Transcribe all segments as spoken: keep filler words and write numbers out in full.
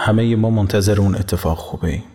همه ما منتظر اون اتفاق خوبه ایم.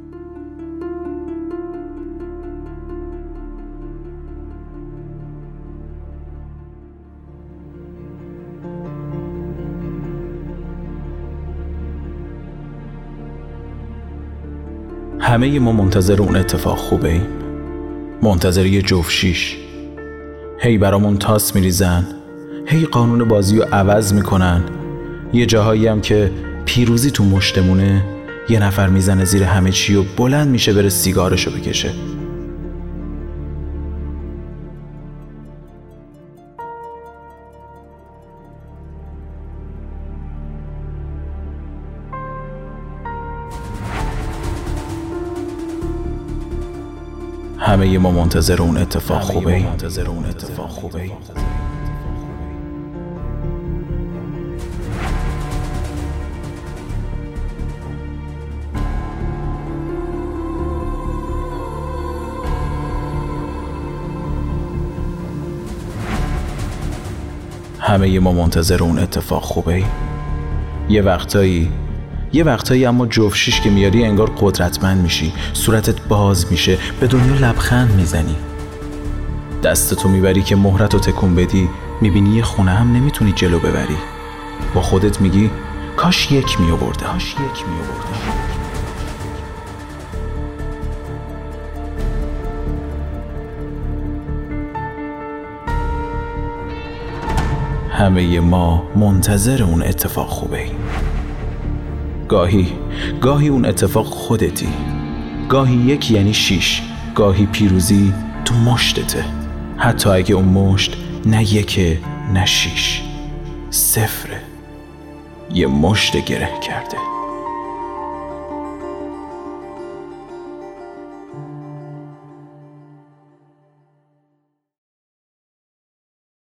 همه ما منتظر اون اتفاق خوبه ایم. منتظر یه جفت شیش. هی برامون تاس میریزن، هی قانون بازی رو عوض میکنن. یه جاهایی هم که پیروزی تو مشتمونه، یه نفر میزنه زیر همه چی و بلند میشه بره سیگارشو بکشه. همه ما منتظر اون اتفاق خوبه ایم. منتظر اون اتفاق خوبه ایم. همه ما منتظر اون اتفاق خوبه ایم. یه وقتایی یه وقتایی اما جفت شیش که میاری انگار قدرتمند میشی، صورتت باز میشه، به دنیا لبخند میزنی. دستتو میبری که مهرتو تکون بدی، میبینی یه خونه هم نمیتونی جلو ببری. با خودت میگی کاش یک میآورده، کاش یک میآورده. همه ما منتظر اون اتفاق خوبه ایم. گاهی گاهی اون اتفاق خودتی، گاهی یک یعنی شیش، گاهی پیروزی تو مشتته. حتی اگه اون مشت نه یکه نه شیش، صفره، یه مشت گره کرده.